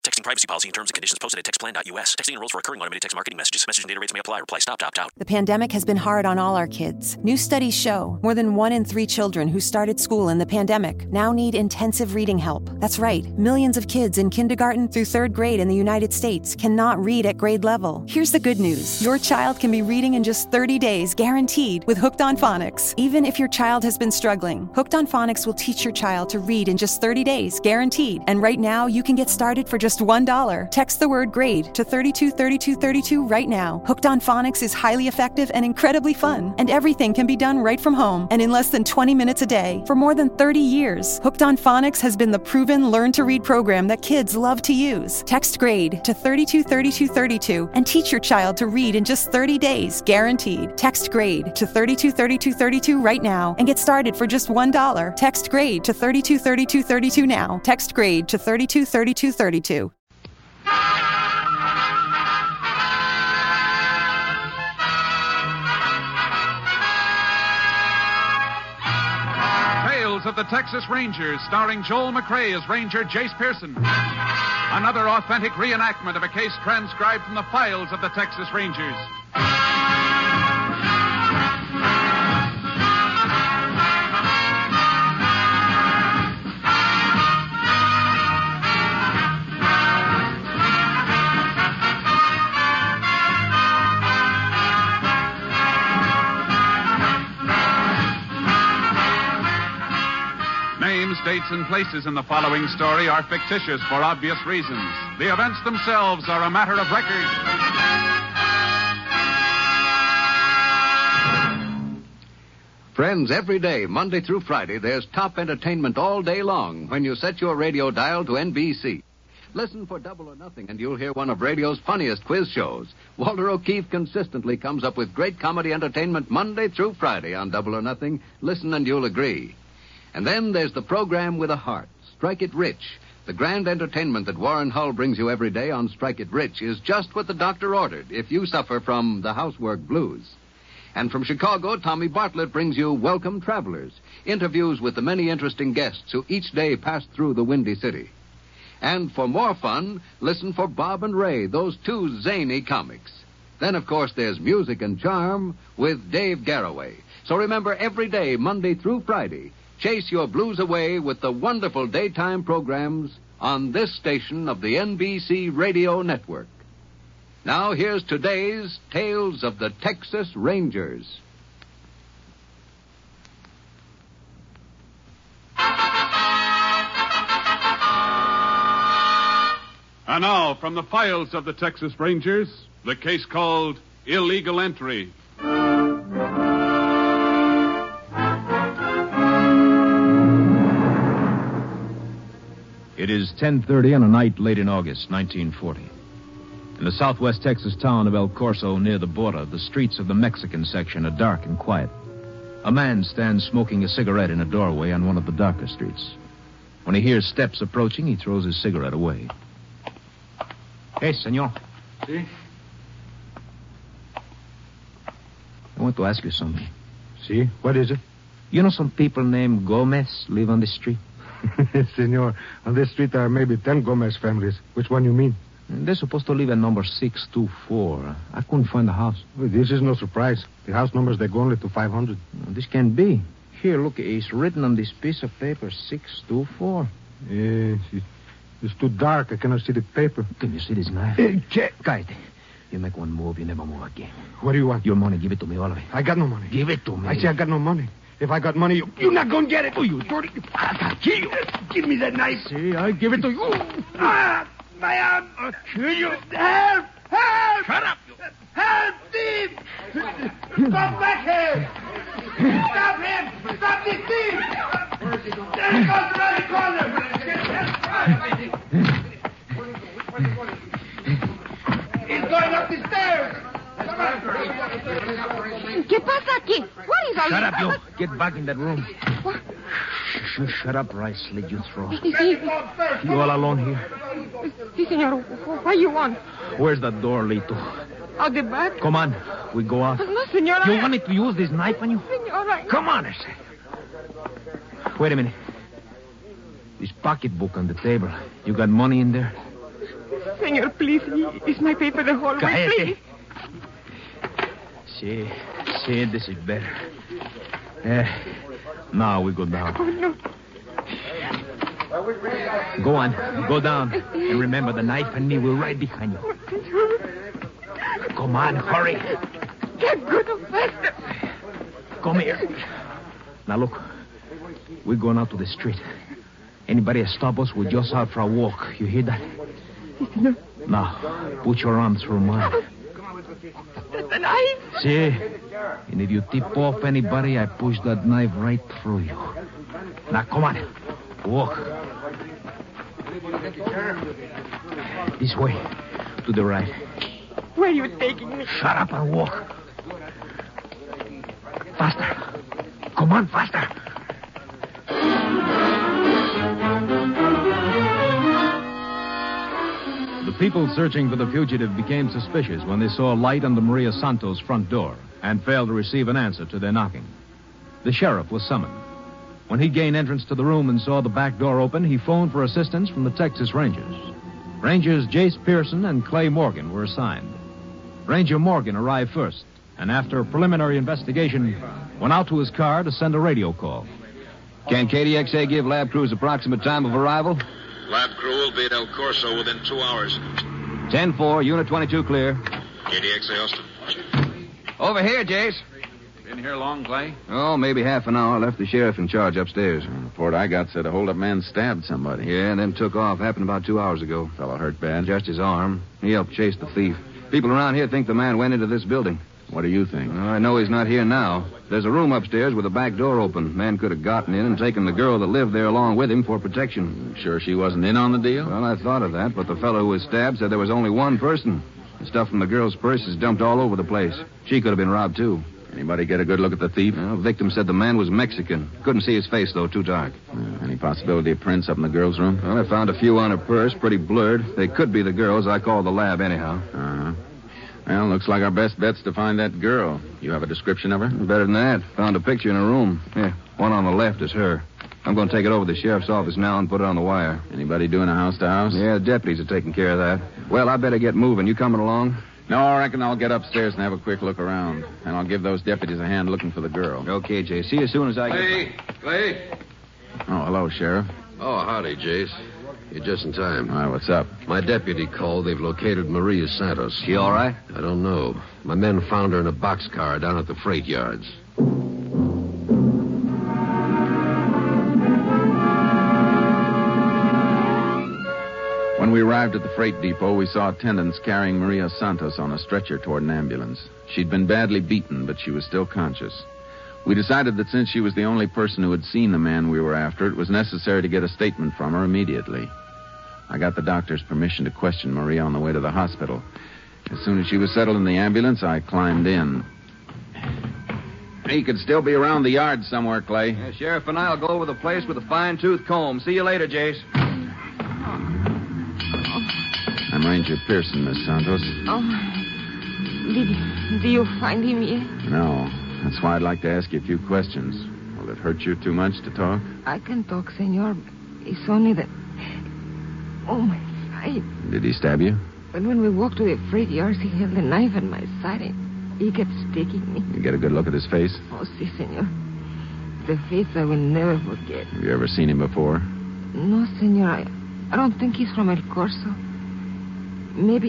Texting privacy policy and terms and conditions posted at textplan.us. Texting enrolls for recurring automated text marketing messages. Message and data rates may apply. Reply stop, opt out. The pandemic has been hard on all our kids. New studies show more than 1 in 3 children who started school in the pandemic now need intensive reading help. That's right. Millions of kids in kindergarten through 3rd grade in the United States cannot read at grade level. Here's the good news. Your child can be reading in just 30 days, guaranteed, with Hooked on Phonics. Even if your child has been struggling, Hooked on Phonics will teach your child to read in just 30 days, guaranteed. And right now, you can get started for just $1. Text the word GRADE to 323232 right now. Hooked on Phonics is highly effective and incredibly fun. And everything can be done right from home and in less than 20 minutes a day. For more than 30 years, Hooked on Phonics has been the proven learn-to-read program that kids love to use. Text GRADE to 323232 and teach your child to read in just 30 days, guaranteed. Text GRADE to 323232 right now and get started for just $1. Text GRADE to 323232 now. Text GRADE to 323232. Tales of the Texas Rangers, starring Joel McRae as Ranger Jace Pearson. Another authentic reenactment of a case transcribed from the files of the Texas Rangers. Names, dates, and places in the following story are fictitious for obvious reasons. The events themselves are a matter of record. Friends, every day, Monday through Friday, there's top entertainment all day long when you set your radio dial to NBC. Listen for Double or Nothing, and you'll hear one of radio's funniest quiz shows. Walter O'Keefe consistently comes up with great comedy entertainment Monday through Friday on Double or Nothing. Listen and you'll agree. And then there's the program with a heart, Strike It Rich. The grand entertainment that Warren Hull brings you every day on Strike It Rich is just what the doctor ordered if you suffer from the housework blues. And from Chicago, Tommy Bartlett brings you Welcome Travelers, interviews with the many interesting guests who each day pass through the Windy City. And for more fun, listen for Bob and Ray, those two zany comics. Then, of course, there's Music and Charm with Dave Garroway. So remember, every day, Monday through Friday, chase your blues away with the wonderful daytime programs on this station of the NBC Radio Network. Now, here's today's Tales of the Texas Rangers. And now, from the files of the Texas Rangers, the case called Illegal Entry. It is 10:30 on a night late in August, 1940. In the southwest Texas town of El Corso, near the border, the streets of the Mexican section are dark and quiet. A man stands smoking a cigarette in a doorway on one of the darker streets. When he hears steps approaching, he throws his cigarette away. Hey, senor. Si? I want to ask you something. Si? What is it? You know some people named Gomez live on this street? Senor, on this street there are maybe 10 Gomez families. Which one you mean? They're supposed to live at number 624. I couldn't find the house. Well, this is no surprise. The house numbers, they go only to 500. This can't be. Here, look, it's written on this piece of paper, 624. Yes, it's too dark. I cannot see the paper. Can you see this knife? Guide. You make one move, you never move again. What do you want? Your money, give it to me, all of it. I got no money. Give it to me. I say I got no money. If I got money, you're not going to get it. Oh, you dirty... I'll kill you. Give me that knife. See, I give it to you. My arm. I'll kill you. Help! Help! Shut up. Help, thief! Come back here! Stop him! Stop this thief! There he goes around the corner! He's going up the stairs! ¿Qué pasa aquí? What is all Shut this? up, you. Get back in that room. What? Shut up, or I slit your throat. Sí, You all alone here? sí, señor. What do you want? Where's that door lead to? Out the back? Come on. We go out. No, señora. You wanted to use this knife on you? Señora. Come on, I say. Wait a minute. This pocketbook on the table. You got money in there? Senor, please. Is my paper the whole way, please? See, this is better. Now we go down. Oh, no. Go on. Go down. And remember, the knife and me will right behind you. Come on, hurry. Get good and faster. Come here. Now, look. We're going out to the street. Anybody stop us, we're just out for a walk. You hear that? Now, put your arm through mine. The knife. See? And if you tip off anybody, I push that knife right through you. Now, come on. Walk. This way. To the right. Where are you taking me? Shut up and walk. Faster. Come on, faster. The people searching for the fugitive became suspicious when they saw a light on the Maria Santos front door and failed to receive an answer to their knocking. The sheriff was summoned. When he gained entrance to the room and saw the back door open, he phoned for assistance from the Texas Rangers. Rangers Jace Pearson and Clay Morgan were assigned. Ranger Morgan arrived first, and after a preliminary investigation, went out to his car to send a radio call. Can KDXA give lab crews approximate time of arrival? Lab crew will be at El Corso within 2 hours. 10-4, Unit 22 clear. KDXA, Austin. Over here, Jace. Been here long, Clay? Oh, maybe half an hour. Left the sheriff in charge upstairs. The report I got said a hold-up man stabbed somebody. Yeah, and then took off. Happened about 2 hours ago. Fellow hurt bad? Just his arm. He helped chase the thief. People around here think the man went into this building. What do you think? I know he's not here now. There's a room upstairs with a back door open. Man could have gotten in and taken the girl that lived there along with him for protection. Sure she wasn't in on the deal? Well, I thought of that, but the fellow who was stabbed said there was only one person. The stuff from the girl's purse is dumped all over the place. She could have been robbed, too. Anybody get a good look at the thief? Well, victim said the man was Mexican. Couldn't see his face, though, too dark. Any possibility of prints up in the girl's room? Well, I found a few on her purse, pretty blurred. They could be the girl's. I called the lab anyhow. Uh-huh. Well, looks like our best bet's to find that girl. You have a description of her? Better than that. Found a picture in her room. Here, one on the left is her. I'm going to take it over to the sheriff's office now and put it on the wire. Anybody doing a house-to-house? Yeah, the deputies are taking care of that. Well, I better get moving. You coming along? No, I reckon I'll get upstairs and have a quick look around. And I'll give those deputies a hand looking for the girl. Okay, Jay. See you as soon as I get... Clay? Oh, hello, Sheriff. Oh, howdy, Jace. You're just in time. All right, what's up? My deputy called. They've located Maria Santos. She all right? I don't know. My men found her in a boxcar down at the freight yards. When we arrived at the freight depot, we saw attendants carrying Maria Santos on a stretcher toward an ambulance. She'd been badly beaten, but she was still conscious. We decided that since she was the only person who had seen the man we were after, it was necessary to get a statement from her immediately. I got the doctor's permission to question Maria on the way to the hospital. As soon as she was settled in the ambulance, I climbed in. He could still be around the yard somewhere, Clay. Yeah, Sheriff and I'll go over the place with a fine-tooth comb. See you later, Jace. I'm Ranger Pearson, Miss Santos. Oh, did you find him yet? No. That's why I'd like to ask you a few questions. Will it hurt you too much to talk? I can talk, senor. It's only that... Oh, my side. Did he stab you? But when we walked to the freight yards, he held a knife at my side and he kept sticking me. You get a good look at his face? Oh, si, senor. The face I will never forget. Have you ever seen him before? No, senor. I don't think he's from El Corso. Maybe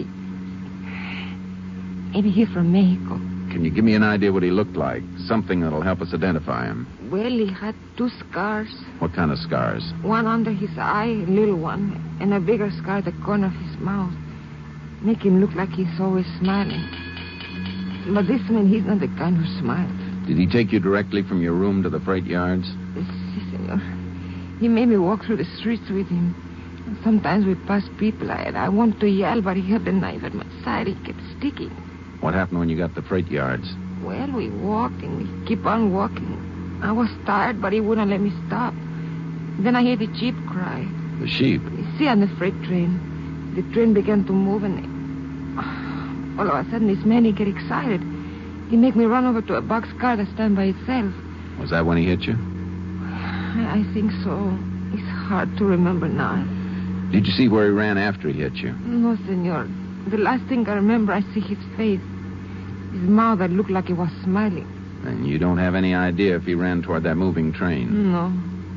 he's from Mexico. Can you give me an idea what he looked like? Something that'll help us identify him. Well, he had 2 scars. What kind of scars? One under his eye, a little one, and a bigger scar at the corner of his mouth. Make him look like he's always smiling. But this man, he's not the kind who smiles. Did he take you directly from your room to the freight yards? Si, senor. He made me walk through the streets with him. Sometimes we passed people. I wanted to yell, but he had the knife at my side. He kept sticking. What happened when you got to the freight yards? Well, we walked and we keep on walking. I was tired, but he wouldn't let me stop. Then I heard the jeep cry. The sheep? You see, on the freight train. The train began to move and... all of a sudden, this man, he get excited. He make me run over to a boxcar that stand by itself. Was that when he hit you? I think so. It's hard to remember now. Did you see where he ran after he hit you? No, senor. The last thing I remember, I see his face. His mouth that looked like he was smiling. And you don't have any idea if he ran toward that moving train? No.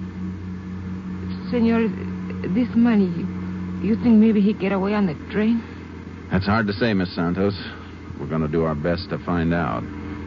Senor, this money, you think maybe he'd get away on the train? That's hard to say, Miss Santos. We're going to do our best to find out.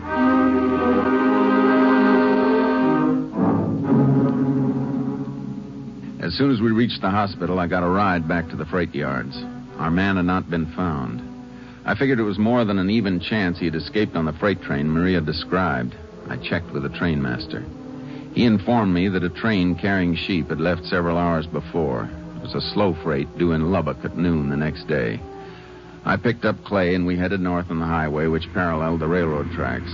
As soon as we reached the hospital, I got a ride back to the freight yards. Our man had not been found. I figured it was more than an even chance he had escaped on the freight train Maria described. I checked with the trainmaster. He informed me that a train carrying sheep had left several hours before. It was a slow freight due in Lubbock at noon the next day. I picked up Clay and we headed north on the highway which paralleled the railroad tracks.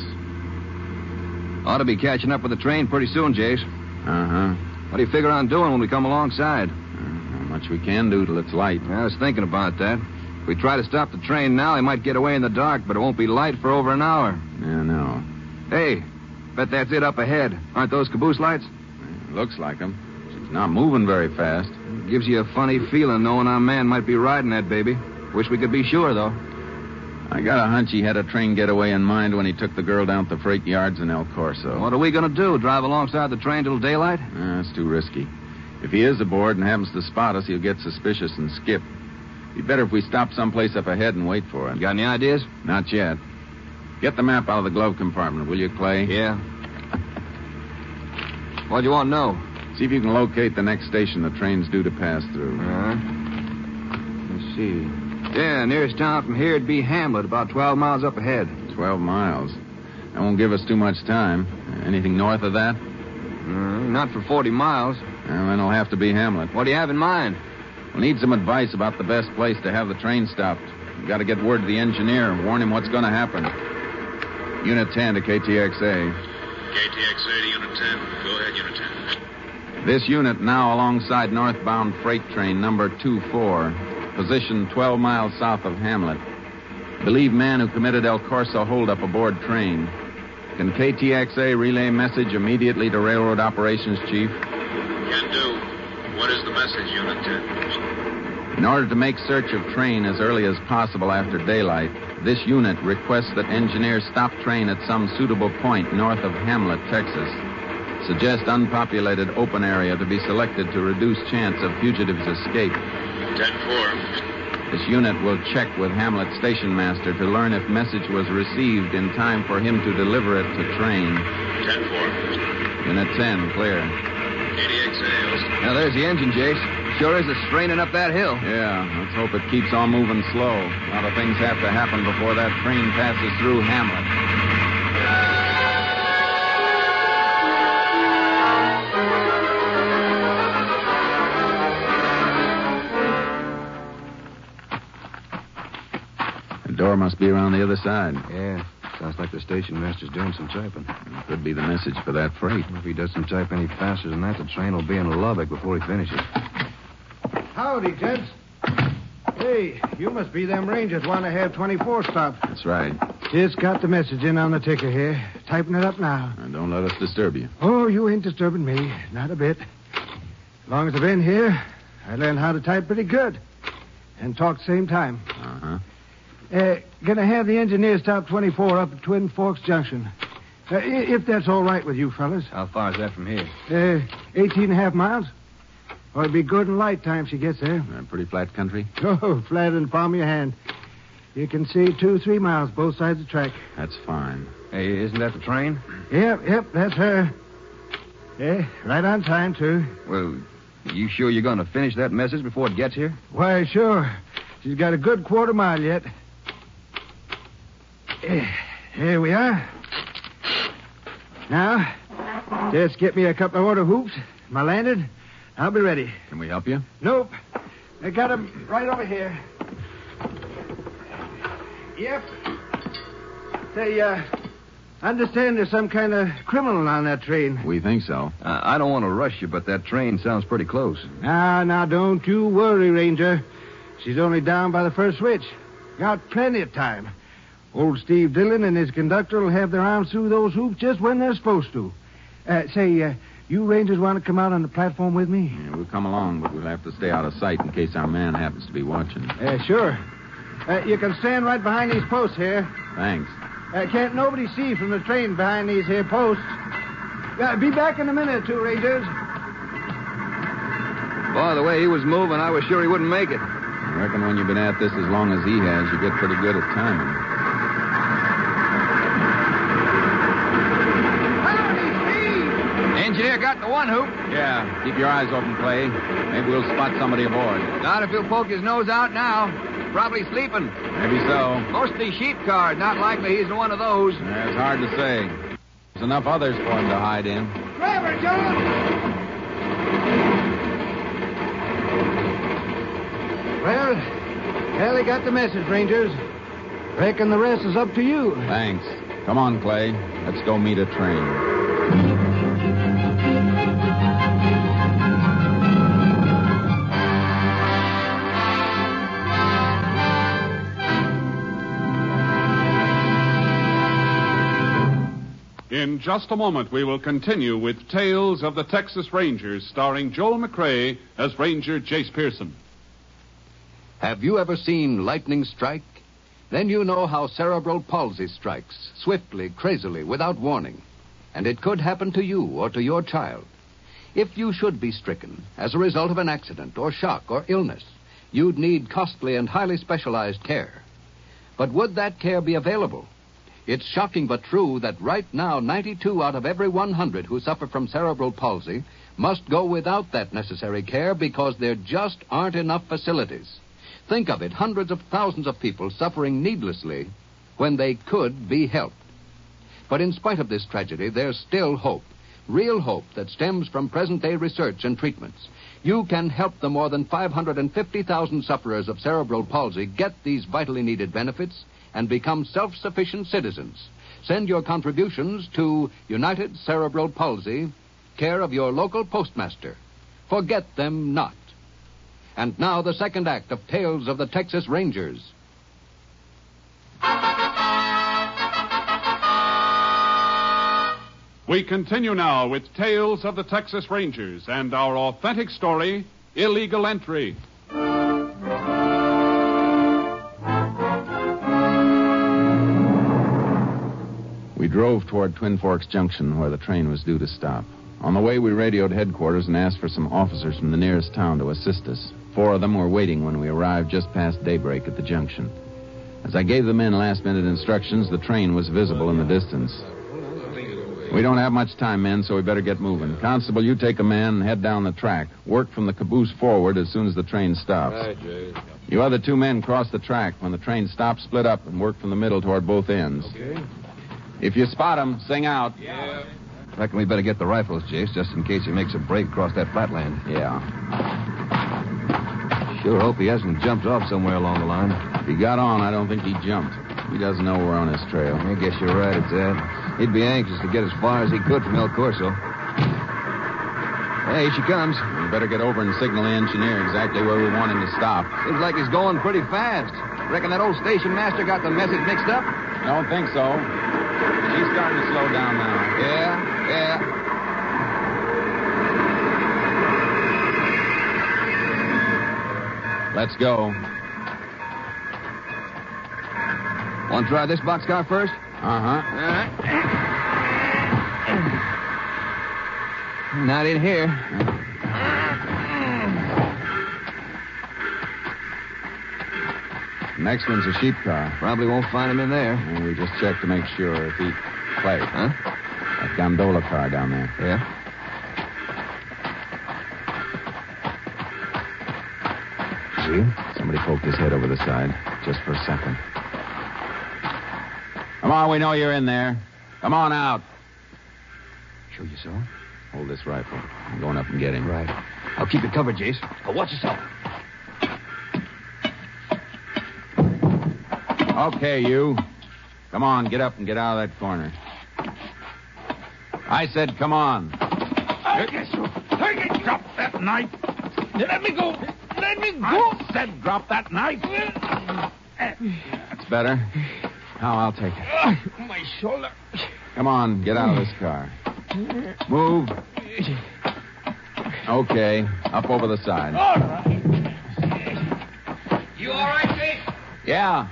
Ought to be catching up with the train pretty soon, Jace. Uh-huh. What do you figure on doing when we come alongside? Not much we can do till it's light. I was thinking about that. If we try to stop the train now, he might get away in the dark, but it won't be light for over an hour. Yeah, no. Hey, bet that's it up ahead. Aren't those caboose lights? Looks like them. She's not moving very fast. Gives you a funny feeling knowing our man might be riding that baby. Wish we could be sure, though. I got a hunch he had a train getaway in mind when he took the girl down to the freight yards in El Corso. What are we going to do, drive alongside the train till daylight? That's too risky. If he is aboard and happens to spot us, he'll get suspicious and skip. Be better if we stop someplace up ahead and wait for him. You got any ideas? Not yet. Get the map out of the glove compartment, will you, Clay? Yeah. What do you want to know? See if you can locate the next station the train's due to pass through. Let's see. Yeah, nearest town from here would be Hamlet, about 12 miles up ahead. 12 miles. That won't give us too much time. Anything north of that? Not for 40 miles. Well, then it'll have to be Hamlet. What do you have in mind? We'll need some advice about the best place to have the train stopped. We've got to get word to the engineer and warn him what's going to happen. Unit 10 to KTXA. KTXA to Unit 10. Go ahead, Unit 10. This unit now alongside northbound freight train number 24. Position 12 miles south of Hamlet. Believe man who committed El Corso holdup aboard train. Can KTXA relay message immediately to Railroad Operations Chief? Can do. What is the message, Unit 10? In order to make search of train as early as possible after daylight, this unit requests that engineers stop train at some suitable point north of Hamlet, Texas. Suggest unpopulated open area to be selected to reduce chance of fugitives' escape. 10-4. This unit will check with Hamlet station master to learn if message was received in time for him to deliver it to train. 10-4. Unit 10, clear. KTXA, Austin. Now, there's the engine, Jace. Sure is a straining up that hill. Yeah, let's hope it keeps on moving slow. A lot of things have to happen before that train passes through Hamlet. The door must be around the other side. Yeah, sounds like the station master's doing some typing. It could be the message for that freight. If he doesn't type any faster than that, the train will be in Lubbock before he finishes. Howdy, gents. Hey, you must be them Rangers want to have 24 stopped. That's right. Just got the message in on the ticker here. Typing it up now. And don't let us disturb you. Oh, you ain't disturbing me. Not a bit. As long as I've been here, I learned how to type pretty good. And talk at the same time. Gonna have the engineer stop 24 up at Twin Forks Junction. If that's all right with you fellas. How far is that from here? 18 and a half miles. Or it'll be good and light time she gets there. Pretty flat country? Oh, flat in the palm of your hand. You can see 2-3 miles both sides of the track. That's fine. Hey, isn't that the train? Yep, that's her. Yeah, right on time, too. Well, you sure you're going to finish that message before it gets here? Why, sure. She's got a good quarter mile yet. Here we are. Now, just get me a couple of order hoops, my lantern. I'll be ready. Can we help you? Nope. I got them right over here. Yep. Say, understand there's some kind of criminal on that train. We think so. I don't want to rush you, but that train sounds pretty close. Now, don't you worry, Ranger. She's only down by the first switch. Got plenty of time. Old Steve Dillon and his conductor will have their arms through those hoops just when they're supposed to. You Rangers want to come out on the platform with me? Yeah, we'll come along, but we'll have to stay out of sight in case our man happens to be watching. Sure. You can stand right behind these posts here. Thanks. Can't nobody see from the train behind these here posts. Be back in a minute or two, Rangers. Boy, the way he was moving, I was sure he wouldn't make it. I reckon when you've been at this as long as he has, you get pretty good at timing. Engineer got the one hoop. Yeah, keep your eyes open, Clay. Maybe we'll spot somebody aboard. Not if he'll poke his nose out now. Probably sleeping. Maybe so. Mostly sheep card. Not likely he's one of those. Yeah, it's hard to say. There's enough others for him to hide in. Driver, John! Well, Ellie got the message, Rangers. Reckon the rest is up to you. Thanks. Come on, Clay. Let's go meet a train. In just a moment, we will continue with Tales of the Texas Rangers, starring Joel McCrea as Ranger Jace Pearson. Have you ever seen lightning strike? Then you know how cerebral palsy strikes, swiftly, crazily, without warning. And it could happen to you or to your child. If you should be stricken as a result of an accident or shock or illness, you'd need costly and highly specialized care. But would that care be available? It's shocking but true that right now 92 out of every 100 who suffer from cerebral palsy must go without that necessary care because there just aren't enough facilities. Think of it, hundreds of thousands of people suffering needlessly when they could be helped. But in spite of this tragedy, there's still hope, real hope that stems from present-day research and treatments. You can help the more than 550,000 sufferers of cerebral palsy get these vitally needed benefits and become self-sufficient citizens. Send your contributions to United Cerebral Palsy, care of your local postmaster. Forget them not. And now the second act of Tales of the Texas Rangers. We continue now with Tales of the Texas Rangers and our authentic story, Illegal Entry. We drove toward Twin Forks Junction, where the train was due to stop. On the way, we radioed headquarters and asked for some officers from the nearest town to assist us. 4 of them were waiting when we arrived just past daybreak at the junction. As I gave the men last-minute instructions, the train was visible in the distance. We don't have much time, men, so we better get moving. Constable, you take a man and head down the track. Work from the caboose forward as soon as the train stops. Right, Jay. You other 2 men cross the track. When the train stops, split up and work from the middle toward both ends. Okay. If you spot him, sing out. Yeah. Reckon we better get the rifles, Jace, just in case he makes a break across that flatland. Yeah. Sure hope he hasn't jumped off somewhere along the line. If he got on, I don't think he jumped. He doesn't know we're on his trail. I guess you're right at that. He'd be anxious to get as far as he could from El Corso. Hey, here she comes. We better get over and signal the engineer exactly where we want him to stop. Seems like he's going pretty fast. Reckon that old station master got the message mixed up? Don't think so. She's starting to slow down now. Yeah. Let's go. Want to try this boxcar first? Uh-huh. All right. Not in here. Next one's a sheep car. Probably won't find him in there. And we just checked to make sure if he... Clay. Huh? That gondola car down there. Yeah? See? Somebody poked his head over the side. Just for a second. Come on, we know you're in there. Come on out. Sure you saw him? Hold this rifle. I'm going up and get him. Right. I'll keep it covered, Jace. Oh, watch yourself. Okay, you. Come on, get up and get out of that corner. I said come on. Drop that knife. Let me go. Let me go. I said drop that knife. That's better. Now I'll take it. My shoulder. Come on, get out of this car. Move. Okay, up over the side. All right. You all right, Jake? Yeah.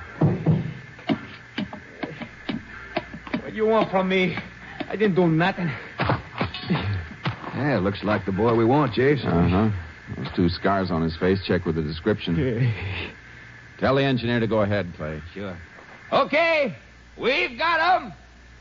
What do you want from me? I didn't do nothing. Yeah, looks like the boy we want, Jace. Uh-huh. Those 2 scars on his face. Check with the description. Tell the engineer to go ahead, Clay. Sure. Okay, we've got him.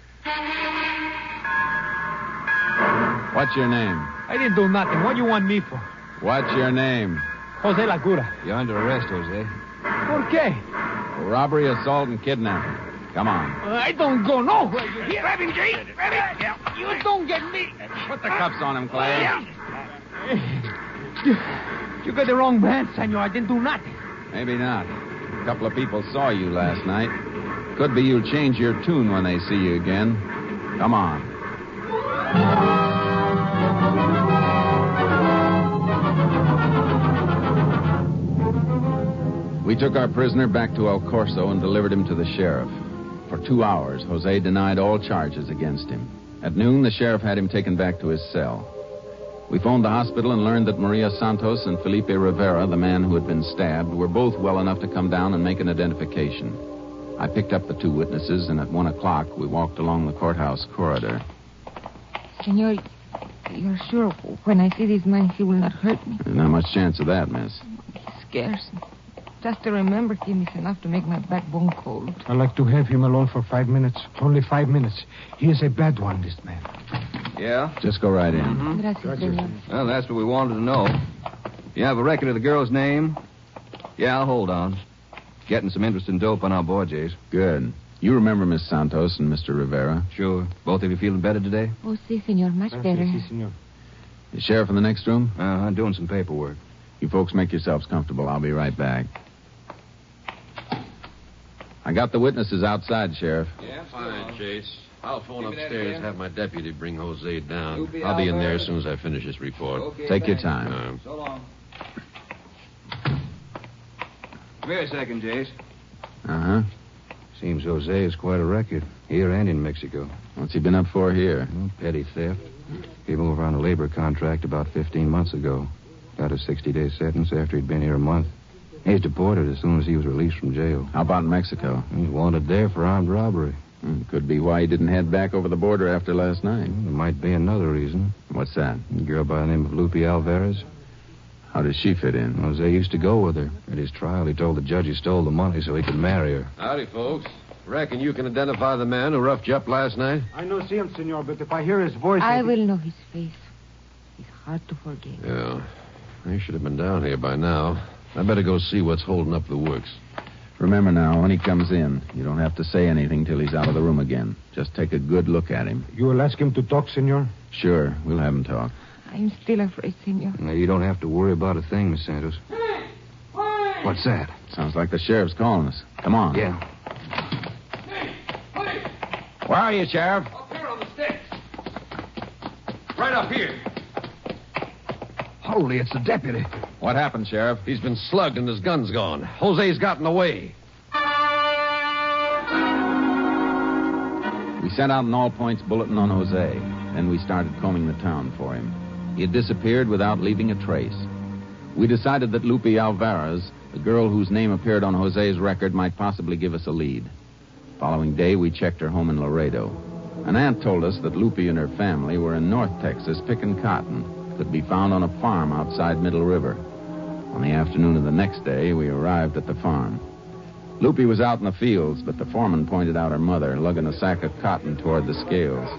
What's your name? I didn't do nothing. What do you want me for? What's your name? Jose Lagura. You're under arrest, Jose. ¿Por qué? For robbery, assault, and kidnapping. Come on. I don't go nowhere. You hear? Grab him, Jake. Grab him. Yeah. You don't get me. Put the cuffs on him, Clay. You got the wrong man, senor. I didn't do nothing. Maybe not. A couple of people saw you last night. Could be you'll change your tune when they see you again. Come on. We took our prisoner back to El Corso and delivered him to the sheriff. For 2 hours, Jose denied all charges against him. At noon, the sheriff had him taken back to his cell. We phoned the hospital and learned that Maria Santos and Felipe Rivera, the man who had been stabbed, were both well enough to come down and make an identification. I picked up the 2 witnesses, and at 1 o'clock, we walked along the courthouse corridor. Senor, you're sure when I see this man, he will not hurt me? There's not much chance of that, miss. He scares me. Just to remember him is enough to make my backbone cold. I'd like to have him alone for 5 minutes. Only 5 minutes. He is a bad one, this man. Yeah? Just go right in. Mm-hmm. Gracias, senor. Well, that's what we wanted to know. You have a record of the girl's name? Yeah, hold on. Getting some interesting dope on our board, Jace. Good. You remember Miss Santos and Mr. Rivera? Sure. Both of you feeling better today? Oh, si, senor. Much better. Si, senor. The sheriff in the next room? I'm doing some paperwork. You folks make yourselves comfortable. I'll be right back. I got the witnesses outside, Sheriff. Yeah, fine, Chase. I'll phone upstairs and have my deputy bring Jose down. I'll be in there as soon as I finish this report. Okay, Take your time. So long. Come here a second, Jace. Uh-huh. Seems Jose has quite a record, here and in Mexico. What's he been up for here? Petty theft. Came over on a labor contract about 15 months ago. Got a 60-day sentence after he'd been here a month. He's deported as soon as he was released from jail. How about in Mexico? He's wanted there for armed robbery. Could be why he didn't head back over the border after last night. There might be another reason. What's that? A girl by the name of Lupe Alvarez. How does she fit in? Jose used to go with her. At his trial, he told the judge he stole the money so he could marry her. Howdy, folks. Reckon you can identify the man who roughed you up last night? I no see him, senor, but if I hear his voice... I will know his face. It's hard to forget. Yeah. He should have been down here by now. I better go see what's holding up the works. Remember now, when he comes in, you don't have to say anything till he's out of the room again. Just take a good look at him. You will ask him to talk, senor? Sure, we'll have him talk. I'm still afraid, senor. Now, you don't have to worry about a thing, Miss Santos. What's that? Sounds like the sheriff's calling us. Come on. Yeah. Where are you, Sheriff? Up here on the sticks. Right up here. Holy, it's the deputy. What happened, Sheriff? He's been slugged and his gun's gone. Jose's gotten away. We sent out an all-points bulletin on Jose. Then we started combing the town for him. He had disappeared without leaving a trace. We decided that Lupe Alvarez, the girl whose name appeared on Jose's record, might possibly give us a lead. Following day, we checked her home in Laredo. An aunt told us that Lupe and her family were in North Texas picking cotton. Could be found on a farm outside Middle River. On the afternoon of the next day, we arrived at the farm. Lupe was out in the fields, but the foreman pointed out her mother, lugging a sack of cotton toward the scales.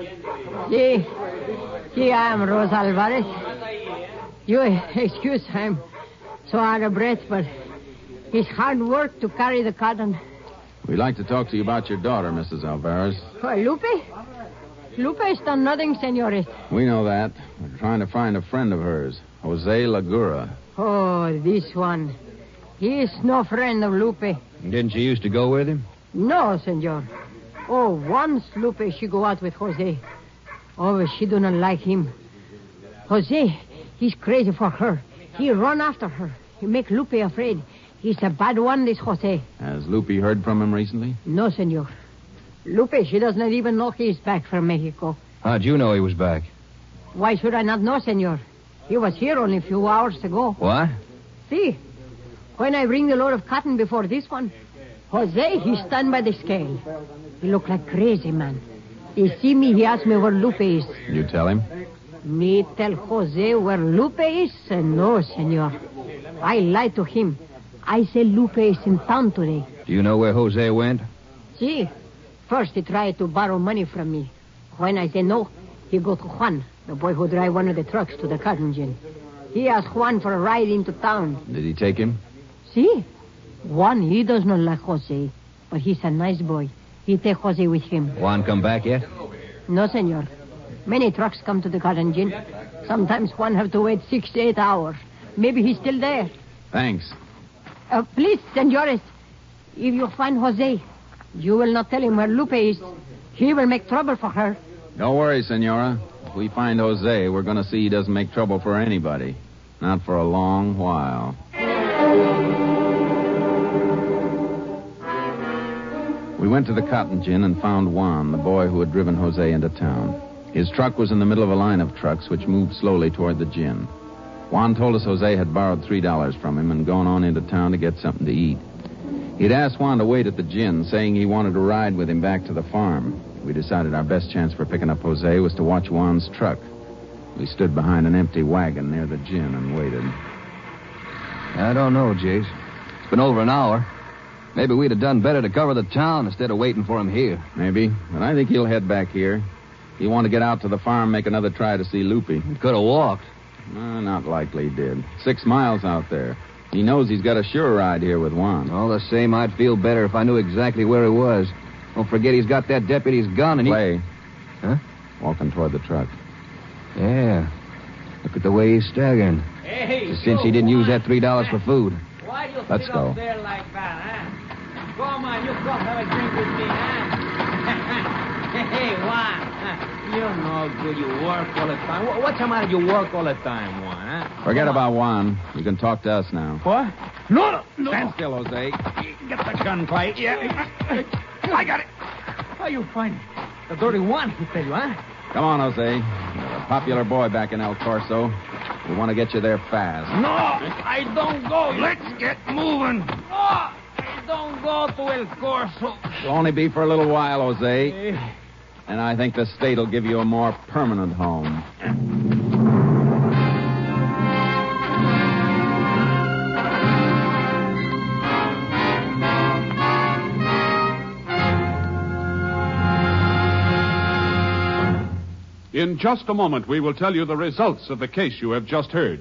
Sí, I am Rosa Alvarez. You excuse, I'm so out of breath, but it's hard work to carry the cotton. We'd like to talk to you about your daughter, Mrs. Alvarez. Lupe? Lupe has done nothing, senorita. We know that. We're trying to find a friend of hers, Jose Lagura. Oh, this one. He is no friend of Lupe. Didn't you used to go with him? No, senor. Oh, once Lupe, she go out with Jose. Oh, she do not like him. Jose, he's crazy for her. He run after her. He make Lupe afraid. He's a bad one, this Jose. Has Lupe heard from him recently? No, senor. Lupe, she does not even know he's back from Mexico. How'd you know he was back? Why should I not know, senor? He was here only a few hours ago. What? See, when I bring the load of cotton before this one, Jose, he stand by the scale. He look like crazy man. He see me, he ask me where Lupe is. You tell him? Me tell Jose where Lupe is? No, senor. I lie to him. I say Lupe is in town today. Do you know where Jose went? See, first he tried to borrow money from me. When I say no, he go to Juan, the boy who drive one of the trucks to the cotton gin. He asked Juan for a ride into town. Did he take him? See, Juan, he does not like Jose, but he's a nice boy. He take Jose with him. Juan come back yet? No, senor. Many trucks come to the cotton gin. Sometimes Juan have to wait 6 to 8 hours. Maybe he's still there. Thanks. Please, senores, if you find Jose, you will not tell him where Lupe is. He will make trouble for her. Don't worry, Senora. If we find Jose, we're going to see he doesn't make trouble for anybody. Not for a long while. We went to the cotton gin and found Juan, the boy who had driven Jose into town. His truck was in the middle of a line of trucks which moved slowly toward the gin. Juan told us Jose had borrowed $3 from him and gone on into town to get something to eat. He'd asked Juan to wait at the gin, saying he wanted to ride with him back to the farm. We decided our best chance for picking up Jose was to watch Juan's truck. We stood behind an empty wagon near the gin and waited. I don't know, Jace. It's been over an hour. Maybe we'd have done better to cover the town instead of waiting for him here. Maybe, but I think he'll head back here. He wanted to get out to the farm, make another try to see Lupe. He could have walked. Not likely he did. 6 miles out there. He knows he's got a sure ride here with Juan. All the same, I'd feel better if I knew exactly where he was. Don't forget he's got that deputy's gun and Clay. Huh? Walking toward the truck. Yeah. Look at the way he's staggering. Hey, Since he didn't use that $3 for food. Why you Let's sit go. up there like that, huh? Come on, you come have a drink with me, huh? Hey, Juan. You're no good. You work all the time. What's the matter? You work all the time, Juan, huh? Forget about Juan. You can talk to us now. What? No. Stand still, Jose. Get the gun, Clay. Yeah. I got it. How you find it? The dirty one, he tell you, huh? Come on, Jose. You're a popular boy back in El Corso. We want to get you there fast. No, I don't go. Let's get moving. No, I don't go to El Corso. It'll only be for a little while, Jose. And I think the state will give you a more permanent home. In just a moment, we will tell you the results of the case you have just heard.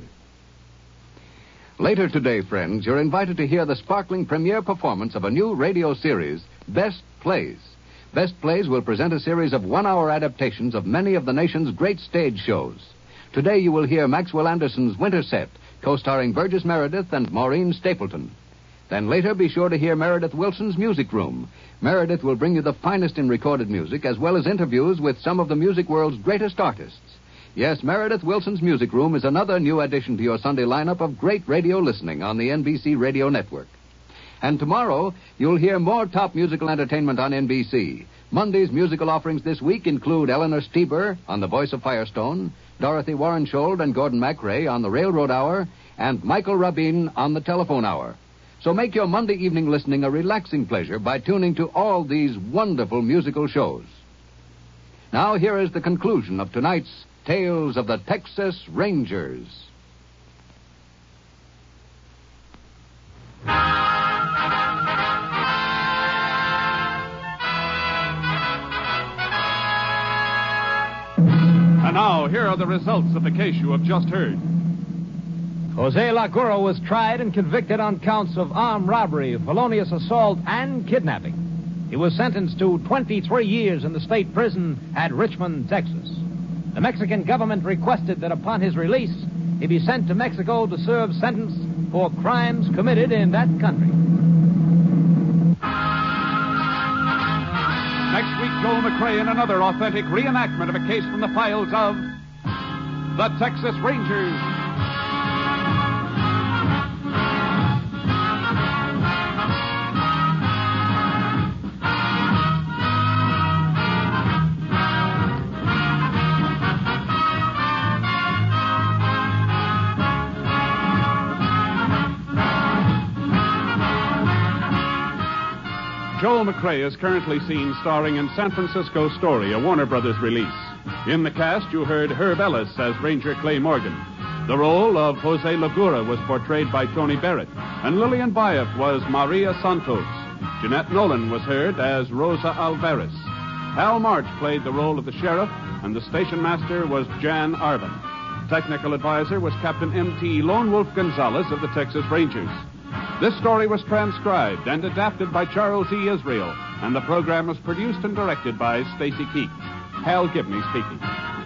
Later today, friends, you're invited to hear the sparkling premiere performance of a new radio series, Best Plays. Best Plays will present a series of one-hour adaptations of many of the nation's great stage shows. Today you will hear Maxwell Anderson's Winter Set, co-starring Burgess Meredith and Maureen Stapleton. Then later be sure to hear Meredith Wilson's Music Room. Meredith will bring you the finest in recorded music, as well as interviews with some of the music world's greatest artists. Yes, Meredith Wilson's Music Room is another new addition to your Sunday lineup of great radio listening on the NBC Radio Network. And tomorrow, you'll hear more top musical entertainment on NBC. Monday's musical offerings this week include Eleanor Stieber on The Voice of Firestone, Dorothy Warrenshold and Gordon MacRae on The Railroad Hour, and Michael Rabin on The Telephone Hour. So make your Monday evening listening a relaxing pleasure by tuning to all these wonderful musical shows. Now, here is the conclusion of tonight's Tales of the Texas Rangers. And now, here are the results of the case you have just heard. Jose Laguro was tried and convicted on counts of armed robbery, felonious assault, and kidnapping. He was sentenced to 23 years in the state prison at Richmond, Texas. The Mexican government requested that upon his release, he be sent to Mexico to serve sentence for crimes committed in that country. Next week, Joel McRae in another authentic reenactment of a case from the files of the Texas Rangers. Joel McCrea is currently seen starring in San Francisco Story, a Warner Brothers release. In the cast, you heard Herb Ellis as Ranger Clay Morgan. The role of Jose Lagura was portrayed by Tony Barrett, and Lillian Bayef was Maria Santos. Jeanette Nolan was heard as Rosa Alvarez. Hal March played the role of the sheriff, and the station master was Jan Arvin. Technical advisor was Captain M.T. Lone Wolf Gonzalez of the Texas Rangers. This story was transcribed and adapted by Charles E. Israel, and the program was produced and directed by Stacy Keach. Hal Gibney speaking.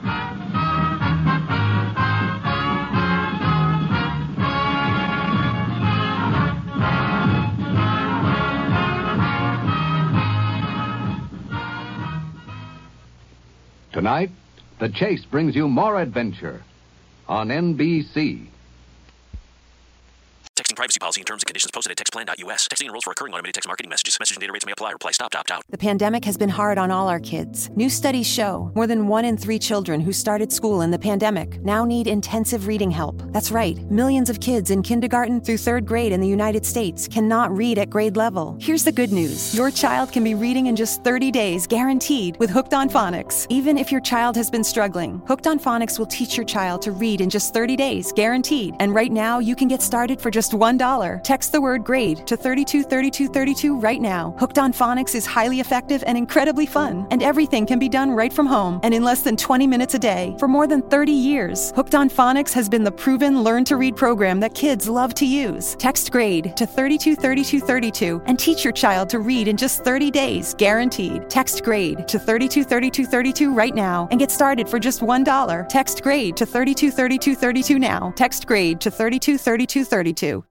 Tonight, The Chase brings you more adventure on NBC. Texting privacy policy and terms and conditions posted at textplan.us. Texting enrolls for recurring automated text marketing messages. Message and data rates may apply. Reply stop to opt out. The pandemic has been hard on all our kids. New studies show more than 1 in 3 children who started school in the pandemic now need intensive reading help. That's right. Millions of kids in kindergarten through 3rd grade in the United States cannot read at grade level. Here's the good news. Your child can be reading in just 30 days, guaranteed, with Hooked on Phonics. Even if your child has been struggling, Hooked on Phonics will teach your child to read in just 30 days, guaranteed. And right now, you can get started for just $1. Text the word GRADE to 323232 right now. Hooked on Phonics is highly effective and incredibly fun, and everything can be done right from home and in less than 20 minutes a day. For more than 30 years, Hooked on Phonics has been the proven learn-to-read program that kids love to use. Text GRADE to 323232 and teach your child to read in just 30 days, guaranteed. Text GRADE to 323232 right now and get started for just $1. Text GRADE to 323232 now. Text GRADE to 323232.